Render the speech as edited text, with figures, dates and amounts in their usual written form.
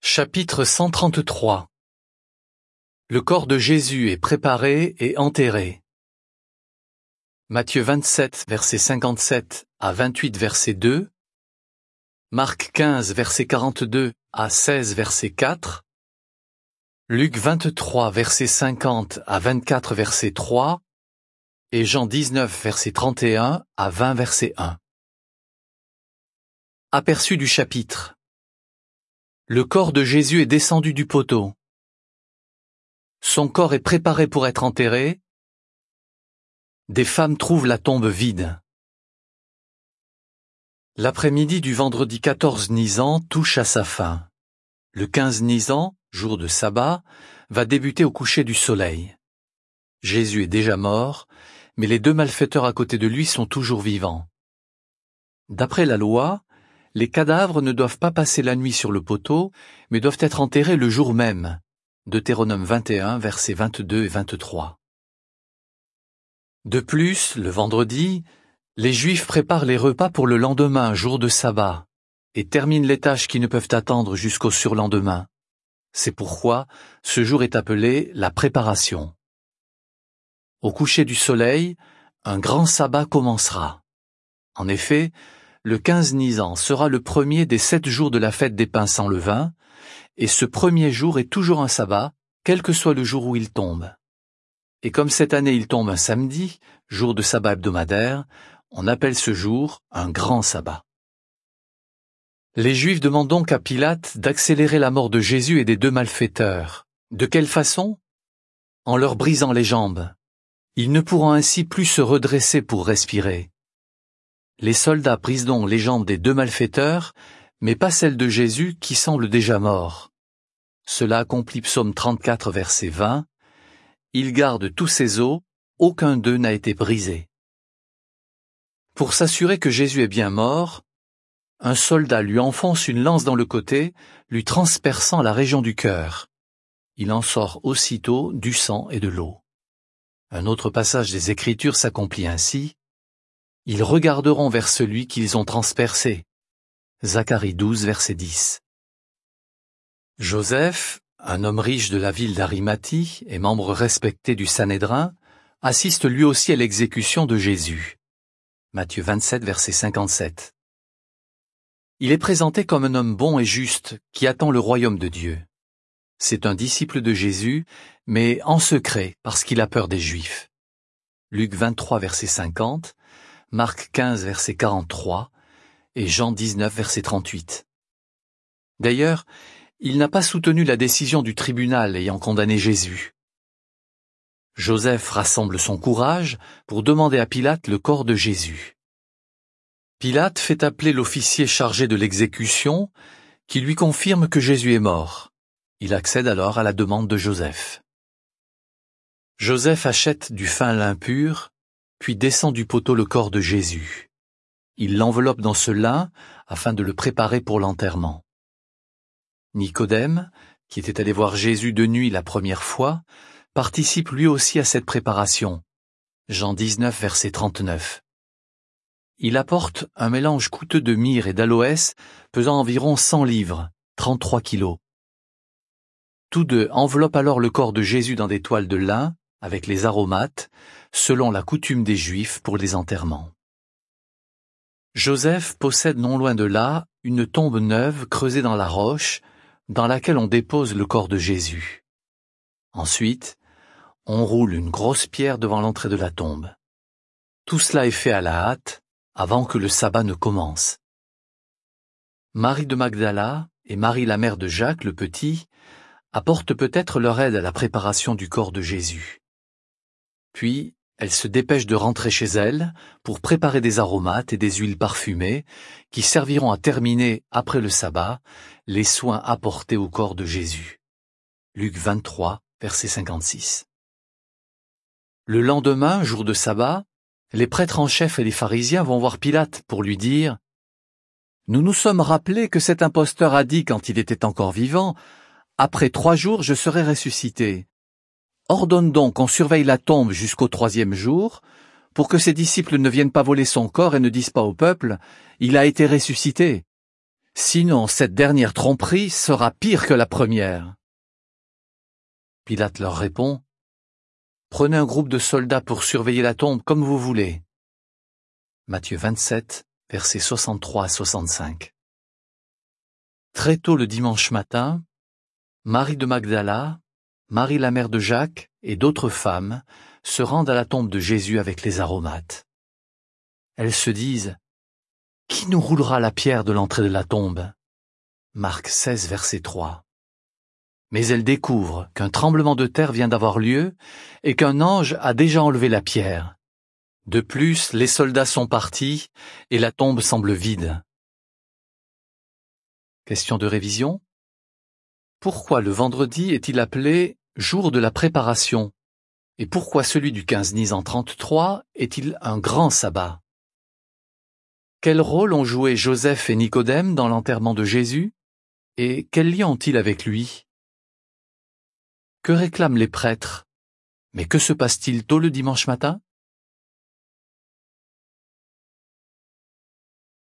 Chapitre 133. Le corps de Jésus est préparé et enterré. Matthieu 27, verset 57 à 28, verset 2. Marc 15, verset 42 à 16, verset 4. Luc 23, verset 50 à 24, verset 3. Et Jean 19, verset 31 à 20, verset 1. Aperçu du chapitre. Le corps de Jésus est descendu du poteau. Son corps est préparé pour être enterré. Des femmes trouvent la tombe vide. L'après-midi du vendredi 14 Nisan touche à sa fin. Le 15 Nisan, jour de sabbat, va débuter au coucher du soleil. Jésus est déjà mort, mais les deux malfaiteurs à côté de lui sont toujours vivants. D'après la loi, les cadavres ne doivent pas passer la nuit sur le poteau, mais doivent être enterrés le jour même. Deutéronome 21, versets 22 et 23. De plus, le vendredi, les Juifs préparent les repas pour le lendemain, jour de sabbat, et terminent les tâches qui ne peuvent attendre jusqu'au surlendemain. C'est pourquoi ce jour est appelé la préparation. Au coucher du soleil, un grand sabbat commencera. En effet, le 15 Nisan sera le premier des 7 jours de la fête des pains sans levain, et ce premier jour est toujours un sabbat, quel que soit le jour où il tombe. Et comme cette année il tombe un samedi, jour de sabbat hebdomadaire, on appelle ce jour un grand sabbat. Les Juifs demandent donc à Pilate d'accélérer la mort de Jésus et des deux malfaiteurs. De quelle façon? En leur brisant les jambes. Ils ne pourront ainsi plus se redresser pour respirer. Les soldats brisent donc les jambes des deux malfaiteurs, mais pas celles de Jésus qui semble déjà mort. Cela accomplit Psaume 34, verset 20. Il garde tous ses os, aucun d'eux n'a été brisé. Pour s'assurer que Jésus est bien mort, un soldat lui enfonce une lance dans le côté, lui transperçant la région du cœur. Il en sort aussitôt du sang et de l'eau. Un autre passage des Écritures s'accomplit ainsi. Ils regarderont vers celui qu'ils ont transpercé. Zacharie 12, verset 10. Joseph, un homme riche de la ville d'Arimathie et membre respecté du Sanhédrin, assiste lui aussi à l'exécution de Jésus. Matthieu 27, verset 57. Il est présenté comme un homme bon et juste qui attend le royaume de Dieu. C'est un disciple de Jésus, mais en secret parce qu'il a peur des Juifs. Luc 23, verset 50, Marc 15, verset 43 et Jean 19, verset 38. D'ailleurs, il n'a pas soutenu la décision du tribunal ayant condamné Jésus. Joseph rassemble son courage pour demander à Pilate le corps de Jésus. Pilate fait appeler l'officier chargé de l'exécution, qui lui confirme que Jésus est mort. Il accède alors à la demande de Joseph. Joseph achète du fin lin pur, puis descend du poteau le corps de Jésus. Il l'enveloppe dans ce lin afin de le préparer pour l'enterrement. Nicodème, qui était allé voir Jésus de nuit la première fois, participe lui aussi à cette préparation. Jean 19, verset 39. Il apporte un mélange coûteux de myrrhe et d'aloès pesant environ 100 livres, 33 kilos. Tous deux enveloppent alors le corps de Jésus dans des toiles de lin, avec les aromates, selon la coutume des Juifs pour les enterrements. Joseph possède non loin de là une tombe neuve creusée dans la roche, dans laquelle on dépose le corps de Jésus. Ensuite, on roule une grosse pierre devant l'entrée de la tombe. Tout cela est fait à la hâte, avant que le sabbat ne commence. Marie de Magdala et Marie la mère de Jacques le petit apportent peut-être leur aide à la préparation du corps de Jésus. Puis, elles se dépêchent de rentrer chez elles pour préparer des aromates et des huiles parfumées qui serviront à terminer, après le sabbat, les soins apportés au corps de Jésus. Luc 23, verset 56. Le lendemain, jour de sabbat, les prêtres en chef et les pharisiens vont voir Pilate pour lui dire « Nous nous sommes rappelés que cet imposteur a dit quand il était encore vivant « Après 3 jours, je serai ressuscité ». Ordonne donc qu'on surveille la tombe jusqu'au 3e jour, pour que ses disciples ne viennent pas voler son corps et ne disent pas au peuple « Il a été ressuscité ». Sinon, cette dernière tromperie sera pire que la première. Pilate leur répond, « Prenez un groupe de soldats pour surveiller la tombe comme vous voulez. » Matthieu 27, versets 63 à 65. Très tôt le dimanche matin, Marie de Magdala, Marie la mère de Jacques et d'autres femmes se rendent à la tombe de Jésus avec les aromates. Elles se disent « Qui nous roulera la pierre de l'entrée de la tombe ?» Marc 16, verset 3. Mais elles découvrent qu'un tremblement de terre vient d'avoir lieu et qu'un ange a déjà enlevé la pierre. De plus, les soldats sont partis et la tombe semble vide. Question de révision. Pourquoi le vendredi est-il appelé jour de la préparation? Et pourquoi celui du 15 Nisan 33 est-il un grand sabbat? Quel rôle ont joué Joseph et Nicodème dans l'enterrement de Jésus? Et quel lien ont-ils avec lui? Que réclament les prêtres? Mais que se passe-t-il tôt le dimanche matin?